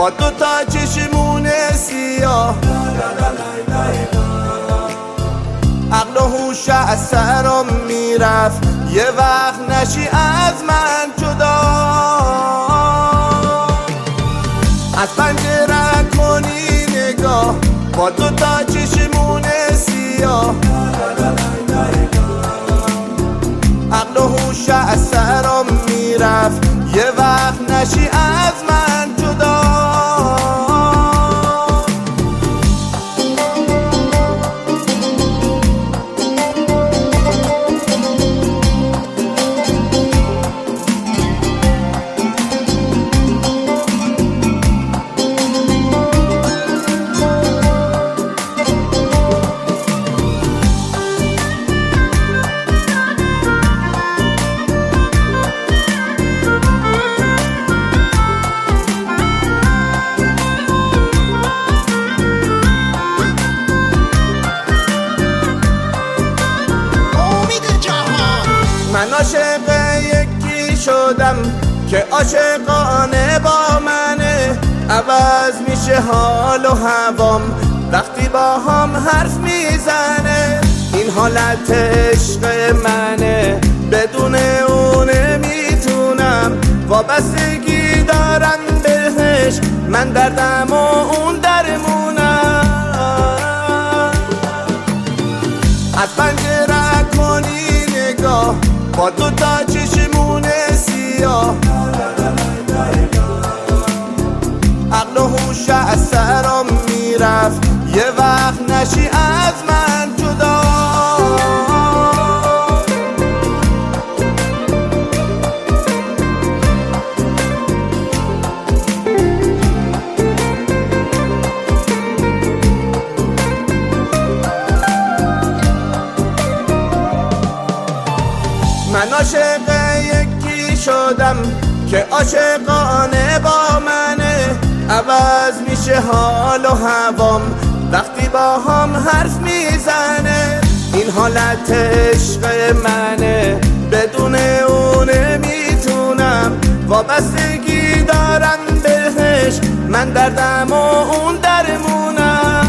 با دوتا چشمون سیاه. عقل و هوش از سرم میرفت، یه وقت نشی از من جدا. از پنجره کنی نگاه با دوتا چشمون سیاه. عقل و هوش از سرم میرفت، یه وقت نشی از من جدا. من عاشق یکی شدم که عاشقانه با منه. عوض میشه حال و هوام وقتی با هم حرف میزنه. این حالت عشق منه، بدون اون نمیتونم. وابستگی دارم بهش، من دردم و اون درمونم. از پنجره کنی نگاه با دوتا چشمون سیاه. عقل و هوش از سرم میرفت، یه وقت نشی از من جدا. من عاشق یکی شدم که عاشقانه با منه. عوض میشه حال و هوام وقتی با هم حرف میزنه. این حالت عشق منه، بدون اون نمیتونم. وابستگی دارم بهش، من دردم و اون درمونم.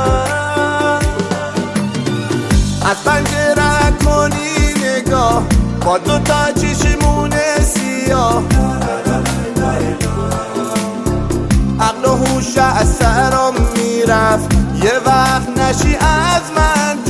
از پنجره کنی نگاه با دوتا چشمون سیاه. عقل و هوش از سرم میرفت، یه وقت نشی از من